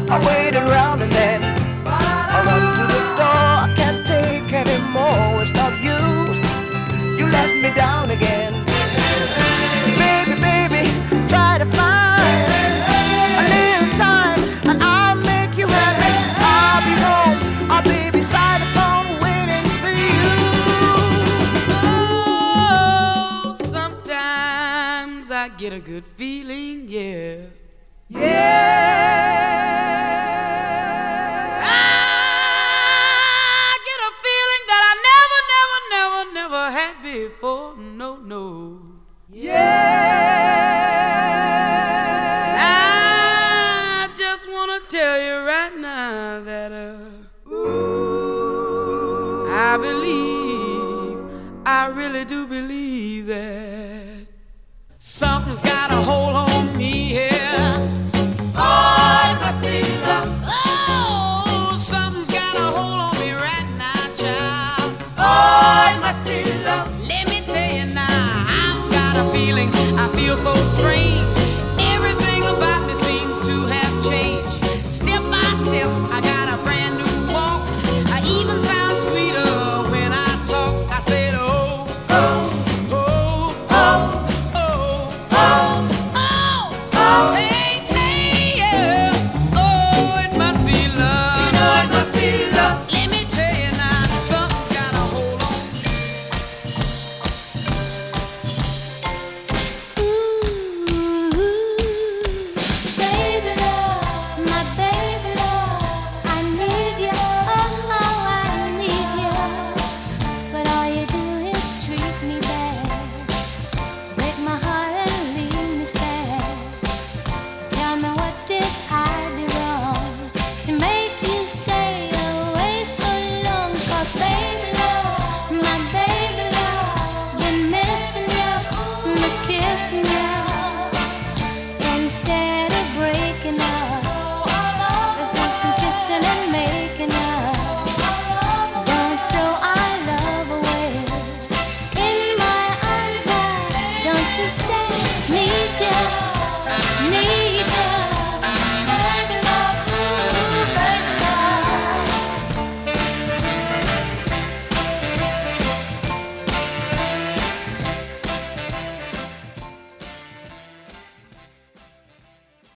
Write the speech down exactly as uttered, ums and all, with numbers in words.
I waited around and then I run to the door. I can't take anymore. It's not you. You let me down again. Baby, baby, try to find a little time and I'll make you happy. I'll be home. I'll be beside the phone waiting for you. Oh, sometimes I get a good feeling, yeah. Yeah. I get a feeling that I never, never, never, never had before. No, no. Yeah. I just wanna tell you right now that uh, ooh, I believe, I really do believe that something's got a hold on me here.